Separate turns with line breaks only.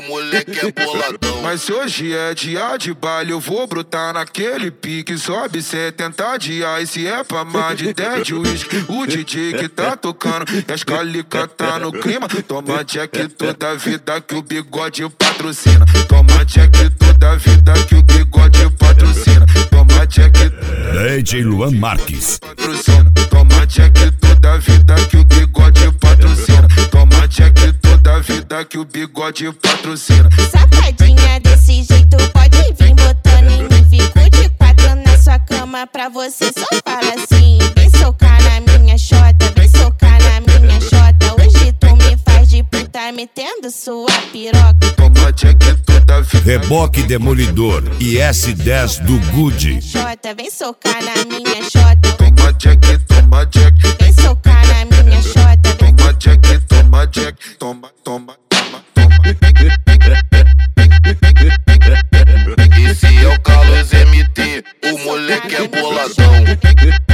moleque é boladão.
Mas se hoje é dia de baile, eu vou brotar naquele pique. Sobe 70 dias, se é pra mais de 10 de uísque. O DJ que tá tocando e as calica tá no clima. Toma check toda vida que o bigode patrocina. Toma check toda vida que o bigode patrocina. Toma check
DJ Luan Marques.
Patrocina. Toma check toda vida que o bigode patrocina. Toma check toda vida que o bigode patrocina.
Safadinha desse jeito, pode vir botando em mim. Fico de quatro na sua cama pra você só fala assim. Vem socar na minha xota, vem socar na minha xota. Hoje tu me faz de puta metendo sua piroca.
Toma check toda vida.
Reboque Demolidor e S10 do Good.
Xota, vem socar na minha xota.
Toma check, toma check.
Vem socar na minha xota.
Toma check, toma check. Toma, toma, toma, toma.
Esse é o Carlos MT, o moleque é boladão.